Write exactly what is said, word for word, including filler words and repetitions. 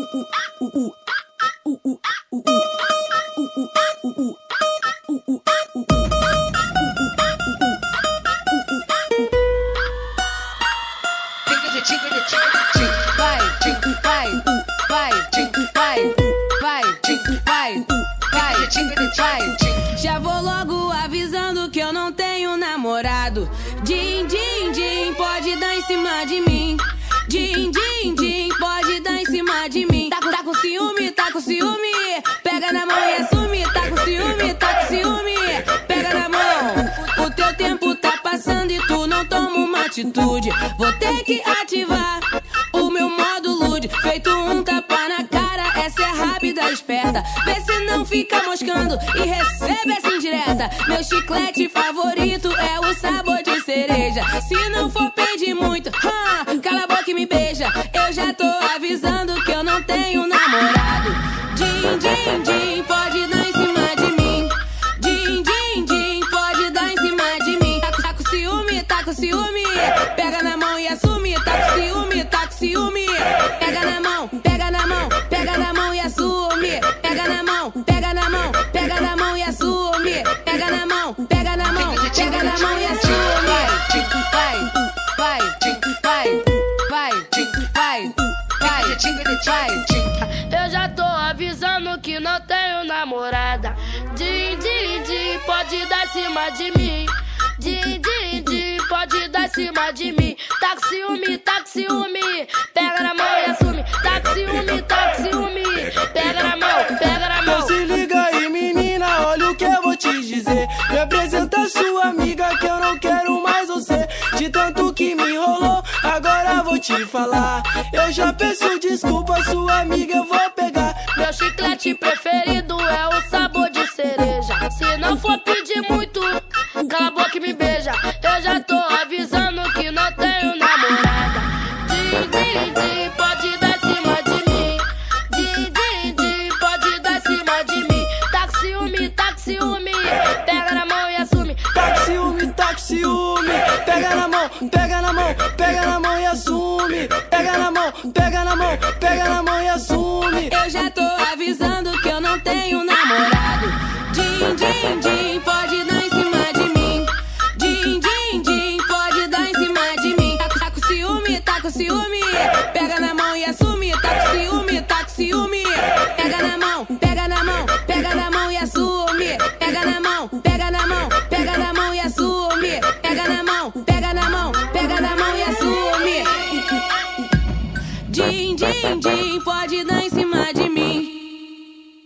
Já vou logo avisando que eu não tenho namorado. Din, din, din, pode dar em cima de mim. Din, din, din, pode dar em cima de mim. Tá com, tá com ciúme, tá com ciúme. Pega na mão e assume. Tá com ciúme, tá com ciúme. Pega na mão. O teu tempo tá passando e tu não toma uma atitude. Vou ter que ativar o meu modo lude. Feito um tapa na cara, essa é rápida, esperta. Vê se não fica moscando e recebe essa indireta. Meu chiclete favorito é o sabor de cereja. Se não for pedir muito, hum, cala a boca e me beija. Eu já tô avisando que eu não tenho namorado. Din, din, din, pode dar em cima de mim. Din, din, din, pode dar em cima de mim. Tá, tá com ciúme, tá com ciúme. Pega na mão e assume. Tá com ciúme, tá com ciúme. Pega na mão, pega na mão, pega na mão e assume. Pega na mão, pega na mão, pega na mão e assume. Pega na mão, pega na mão, pega na mão e assume. Vai, vai, vai, vai, vai, vai, vai. Eu já tô avisando que não tenho namorada. Din, din, din, pode dar em cima de mim. Din, din, din, pode dar em cima de mim. Tá com ciúme, tá com ciúme. Pega na mão e assume. Tá com ciúme, tá com ciúme. Pega na mão, pega na mão. Então se liga aí, menina, olha o que eu vou te dizer. Me apresenta sua amiga que eu não quero mais você. De tanto que me enrolou, agora vou te falar. Eu já peço desculpa, sua amiga eu vou pegar. Meu chiclete preferido é o sabor de cereja. Se não for pedir muito, cala a boca e me beija. Eu já tô avisando que não tenho namorada. Din, din, din, pode dar em cima de mim. Din, din, din, pode dar em cima de mim. Tá com ciúme, tá com ciúme. Pega na mão e assume. Tá com ciúme, tá com ciúme. Pega na mão, pega na mão, pega na mão e assume. Pega na mão, pega na mão, pega na mão e assume. Eu já tô avisando que eu não tenho namorado. Din, din, din, pode dar em cima de mim. Din, din, din, pode dar em cima de mim. Tá, tá com ciúme, tá com ciúme. Pega na mão e assume. Tá com ciúme, tá com ciúme. Pega na mão, pega na mão, pega na mão e assume. Pega na mão, pega na mão, pega na mão e assume. Pega na mão, pega na mão, pega na mão e assume. Din, din, din, pode dar em cima de mim.